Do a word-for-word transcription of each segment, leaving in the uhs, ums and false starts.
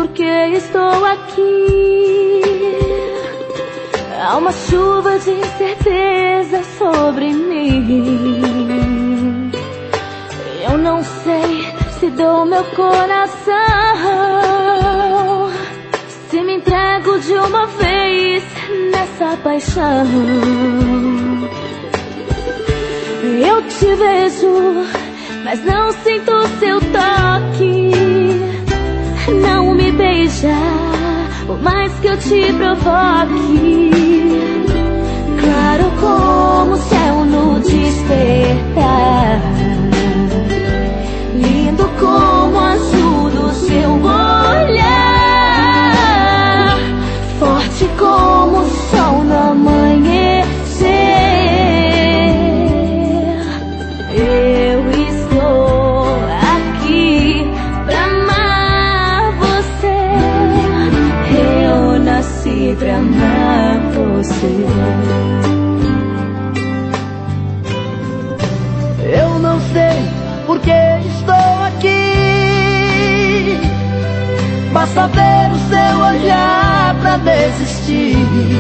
porque estou aqui. Há uma chuva de incerteza sobre mim. Eu não sei se dou meu coração, se me entrego de uma vez nessa paixão. Eu te vejo, mas não sinto seu toque. Não me beija, por mais que eu te provoque. Claro como o céu no despertar, lindo como o azul do seu olhar, forte como o sol no amanhecer. Eu estou aqui pra amar você. Eu nasci pra amar você. Eu não sei porque estou aqui, basta ver o seu olhar pra desistir.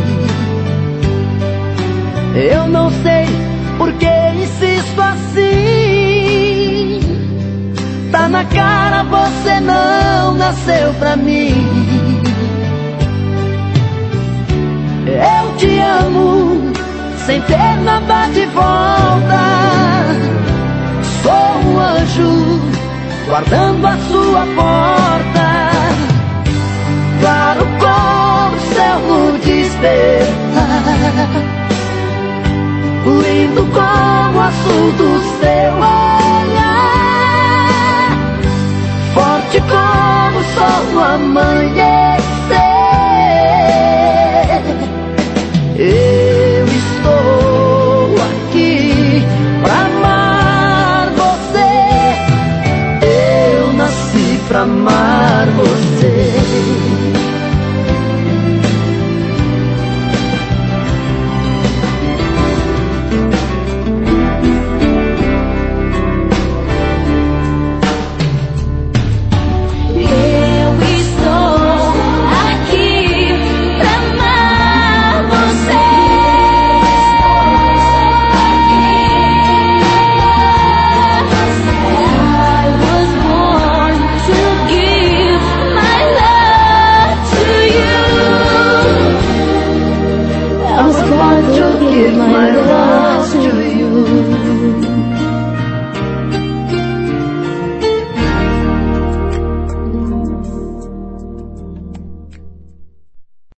Eu não sei porque insisto assim, tá na cara, você não nasceu pra mim. Eu te amo sem ter nada de volta. Sou um anjo guardando a sua porta. Claro como o céu no despertar, lindo como o azul do seu olhar, forte como o sol no amanhecer. Eu estou aqui pra amar você. Eu nasci pra amar você. Give my love to you.